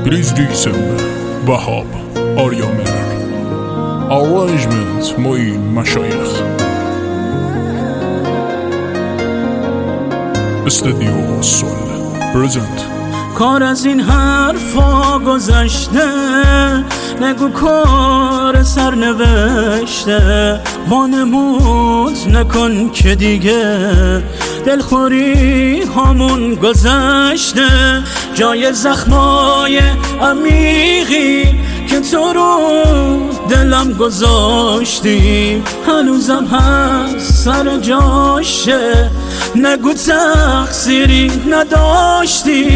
Grizzly Wahab Aryamer. Arrangement Moin Mashayikh. Studio Sol Present. کار از این حرفا گذشته، نگو کار سرنوشته، وانمود نکن که دیگه دلخوری همون گذشته. جای زخمای عمیقی که تو رو دلم گذاشتی هنوزم هست سر جاشه، نگو تقصیری نداشتی.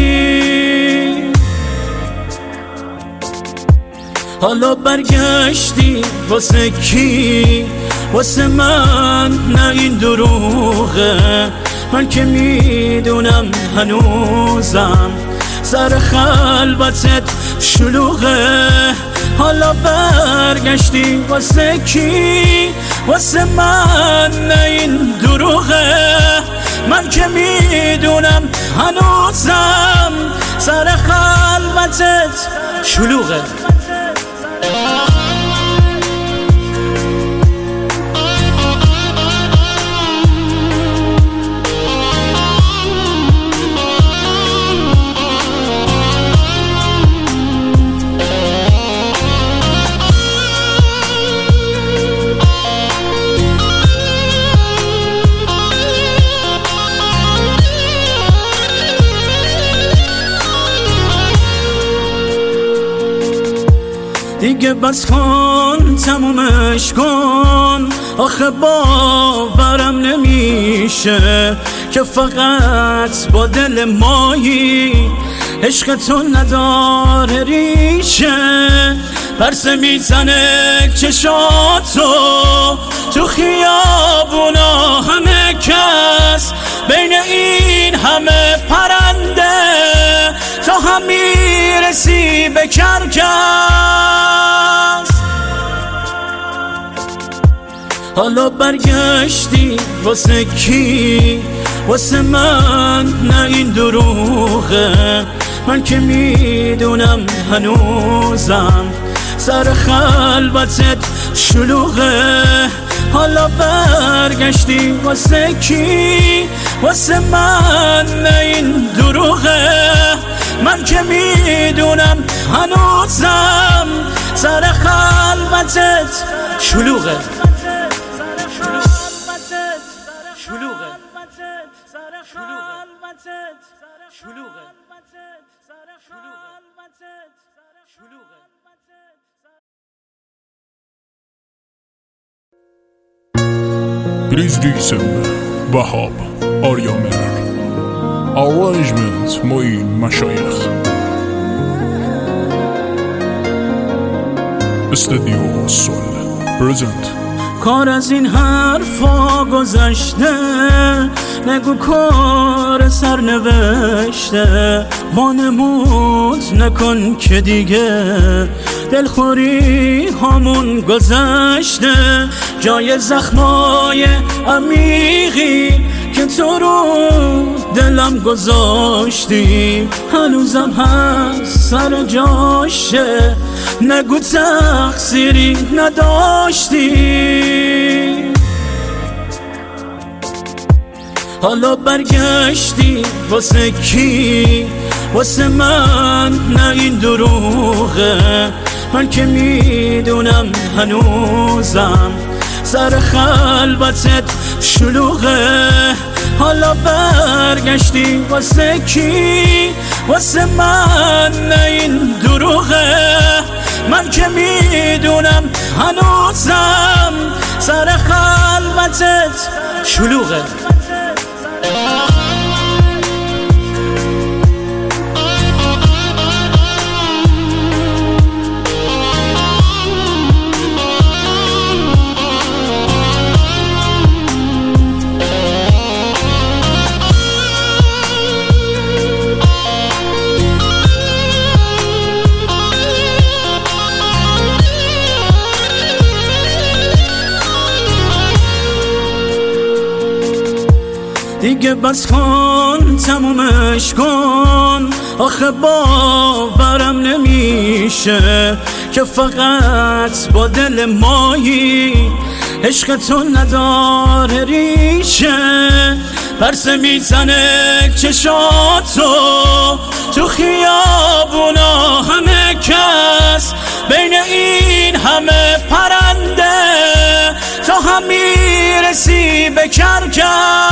حالا برگشتی واسه کی؟ واسه من؟ نه این دروغه، من که میدونم هنوزم سر خلوتت شلوغه. حالا برگشتی واسه کی؟ واسه من؟ نه این دروغه، من که میدونم هنوزم سر خلوتت شلوغه. دیگه بس کن، تمومش کن، آخه باورم نمیشه که فقط با دل مایی عشق تو نداره ریشه. پرسه میزنه چشاتو تو خیابونا، همه کس بین این همه پرنده تا هم میرسی به کرکس. حالا برگشتی واسه کی؟ واسه من؟ نه این دروغه، من که میدونم هنوزم سر خلوتت شلوغه. حالا برگشتی واسه کی؟ واسه من؟ نه این دروغه، من که میدونم هنوزم سر خلوتت شلوغه. Grizzly Wahab Aryamer. Arrangement Moin Mashayikh. Studio Sol Present. کار از این حرفا گذشته، نگو کار سرنوشته، وانمود نکن که دیگه دلخوری همون گذشته. جای زخمای عمیقی که تو رو دلم گذاشتی هنوزم هست سر جاشه، نگو تقصیری نداشتی. حالا برگشتی واسه کی؟ واسه من؟ نه این دروغه، من که میدونم هنوزم سر خلوتت شلوغه. حالا برگشتی واسه کی؟ واسه من؟ نه این دروغه، من که میدونم هنوزم سر خلوتت شلوغه. دیگه بس کن تمومش کن، آخه باورم نمیشه که فقط با دل مایی عشق تو نداره ریشه. پرسه میزنه چشاتو تو خیابونا، همه کس بین این همه پرنده تو هم میرسی به کرکس.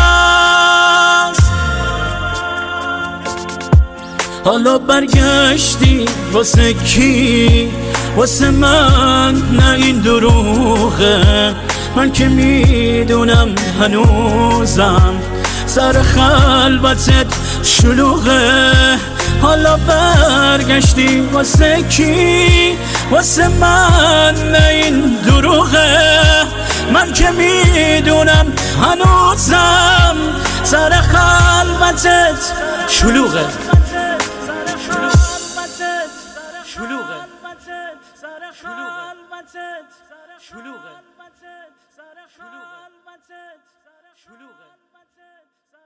حالا برگشتی واسه کی؟ واسه من؟ نه این دروغه، من که میدونم هنوزم سر خلوتت شلوغه. حالا برگشتی واسه کی؟ واسه من؟ نه این دروغه، من که میدونم هنوزم سر خلوتت شلوغه. شلوغه